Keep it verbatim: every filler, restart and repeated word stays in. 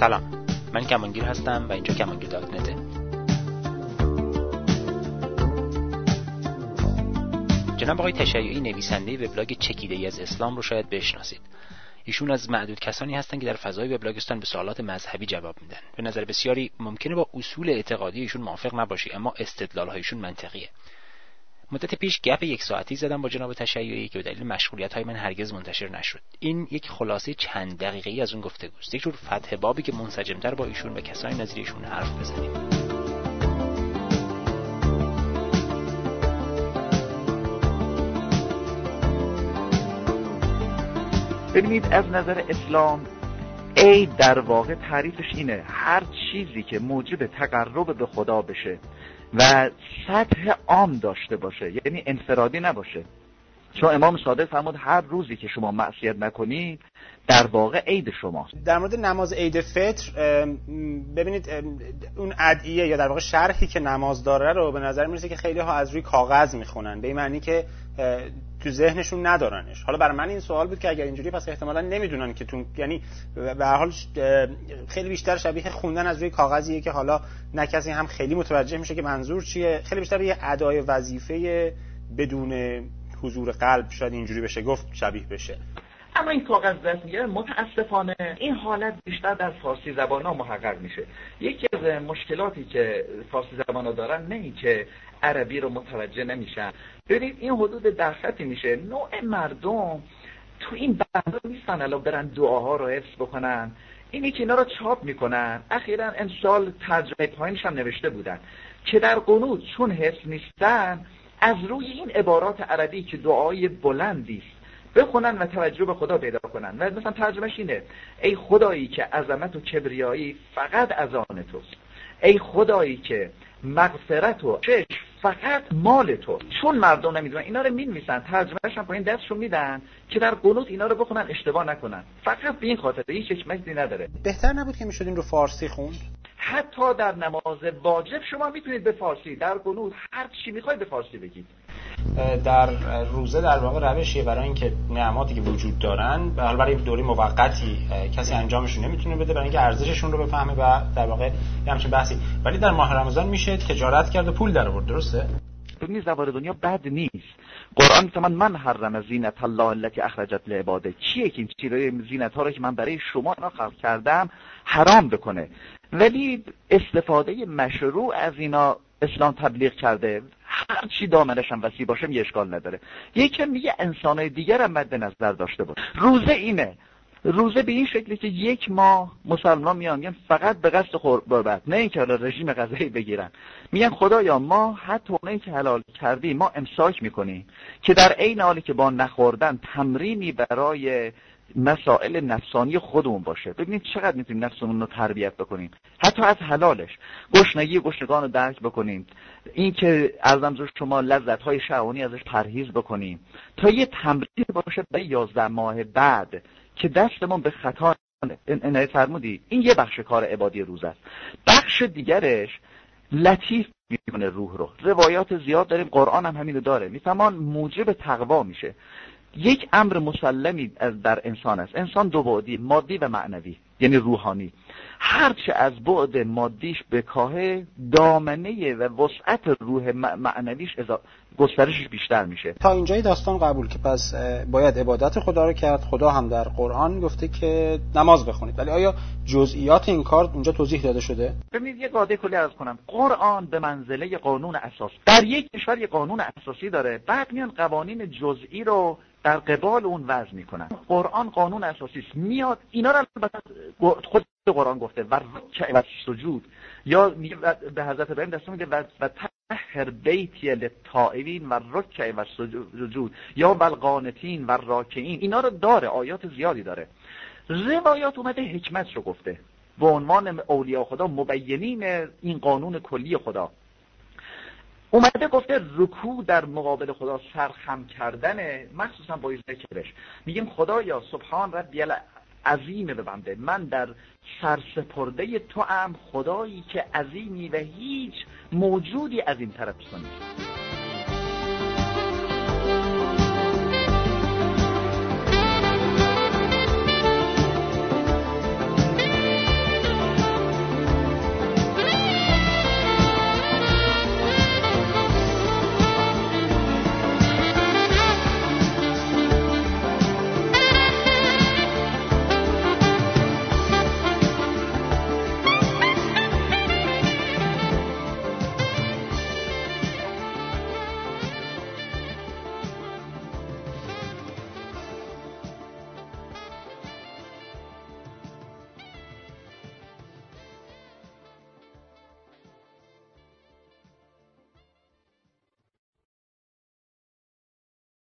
سلام، من کمانگیر هستم و اینجا کمانگیر دات نته. جناب آقای تشیعی نویسنده وبلاگ چکیده‌ای از اسلام رو شاید بشناسید. ایشون از معدود کسانی هستند که در فضای وبلاگستان به سوالات مذهبی جواب میدن. به نظر بسیاری ممکنه با اصول اعتقادی ایشون موافق نباشی، اما استدلال‌هایشون منطقیه. مدت پیش گپ یک ساعتی زدم با جناب تشیعی که به دلیل مشغولیت‌های من هرگز منتشر نشد. این یک خلاصه چند دقیقه‌ای از اون گفتگوست، یک جور فتح بابی که منسجم‌تر با ایشون و کسانی نظیر ایشون حرف بزنیم. ببینید، از نظر اسلام عید در واقع تعریفش اینه: هر چیزی که موجب تقرب به خدا بشه و سطح عام داشته باشه، یعنی انفرادی نباشه. چون امام صادق فرمود هر روزی که شما معصیت نکنید در واقع عید شماست. در مورد نماز عید فطر ببینید، اون ادعیه یا در واقع شرحی که نماز داره رو به نظر میرسه که خیلی ها از روی کاغذ میخونن، به این معنی که تو ذهنشون ندارنش. حالا برای من این سوال بود که اگر اینجوری پس احتمالاً نمیدونن که تو، یعنی به هر حال خیلی بیشتر شبیه خوندن از روی کاغذیه که حالا نه کسی هم خیلی متوجه میشه که منظور چیه، خیلی بیشتر یه ادای وظیفه بدون حضور قلب شاید اینجوری بشه گفت، شبیه بشه. اما این کاغذ دست میگیره، متاسفانه این حالت بیشتر در فارسی زبان‌ها محقق میشه. یکی از مشکلاتی که فارسی زبان‌ها دارن نه این که عربی رو متوجه نمیشن. ببینید این حدود در خطی میشه نوع مردم تو این بحثا نیستن الان برن دعاها رو حفظ بکنن. اینی که اینا رو چاپ میکنن، اخیراً امسال ترجمه پایینش هم نوشته بودن که در قنوت چون حفظ نیستن از روی این عبارات عربی که دعای بلندی است بخونن و توجه به خدا پیدا کنن. و مثلا ترجمهش اینه: ای خدایی که عظمت و کبریایی فقط از آن توست، ای خدایی که مغفرت و چش فقط مال تو. چون مردم نمیدونن اینا رو می‌نویسن، ترجمهش هم پایین دستشون میدن که در قنوت اینا رو بخونن اشتباه نکنن، فقط به این خاطر، هیچ حکمتی نداره. بهتر نبود که میشد این رو فارسی خوند؟ حتی در نماز واجب شما میتونید به فارسی، در قنوت هر چی میخواید به فارسی بگید. در روزه در واقع روشیه برای اینکه نعماتی که وجود دارن به حال برای دوره موقتی کسی انجامشون نمیتونه بده برای اینکه ارزششون رو بفهمه و در واقع یه همچین بحثی. ولی در ماه رمضان میشه تجارت کرد و پول در آورد، درسته؟ ببینید زوار دنیا بد نیست. قرآن میگه من حرم زینت الله التي اخرجت لعباده. چیه که این چیزای زینت ها رو که من برای شما اینا خلق کردم حرام بکنه؟ ولی استفاده مشروع از اینا اسلام تبلیغ کرده. هر چی دامنش هم وسیع باشه یه اشکال نداره. یکی میگه انسانای دیگر هم مد نظر داشته باشه. روزه اینه، روزه به این شکلی که یک ماه مسلمان میان میگن فقط به قصد قربت، نه اینکه حالا رژیم غذایی بگیرن. میگن خدایا ما حتی اونایی که حلال کردی ما امساک میکنیم، که در عین حالی که با نخوردن تمرینی برای مسائل نفسانی خودمون باشه. ببینید چقدر میتونیم نفسمون رو تربیت بکنیم، حتی از حلالش. گشنگی گشنگان رو درک بکنیم، این که ارزم زور شما لذت‌های شهوانی ازش پرهیز بکنیم، تا یه تمرین باشه برای یازده ماه بعد که دستمون به خطا عنایت فرمودی. این یه بخش کار عبادی روز است. بخش دیگرش لطیف میکنه روح رو. روایات زیاد داریم، قرآن هم همینو داره. میفهمان موجب تقوا میشه. یک امر مسلمی از در انسان است. انسان دو بعدی، مادی و معنوی، یعنی روحانی. هرچه از بعد مادیش بکاهه، دامنه و وسعت روح معنویش گسترشش بیشتر میشه. تا اینجای داستان قبول که پس باید عبادت خدا رو کرد. خدا هم در قرآن گفته که نماز بخونید، ولی آیا جزئیات این کار اونجا توضیح داده شده؟ ببینید یه قاعده کلی عرض کنم. قرآن به منزله قانون اساس در یک کشور یه قانون اساسی داره، بعد میان قوانین جزئی رو در قبال اون وضع میکنن. قرآن قانون اساسی است، میاد اینا رو خود قرآن گفته و رکع و سجود، یا به حضرت ابراهیم دستور میده و طهر بیتی للطائبین و رکع و سجود، یا والقانتین و راکعین. اینا رو داره، آیات زیادی داره. روایات اومده حکمت رو گفته به عنوان اولیاء خدا، مبینین این قانون کلی خدا. اومده گفته رکوع در مقابل خدا سرخم کردنه، مخصوصا با ذکرش. میگیم خدایا سبحان ربی العظیم به بنده، من در سرسپرده تو ام، خدایی که عظیمی و هیچ موجودی عظیم تر از تو نیست.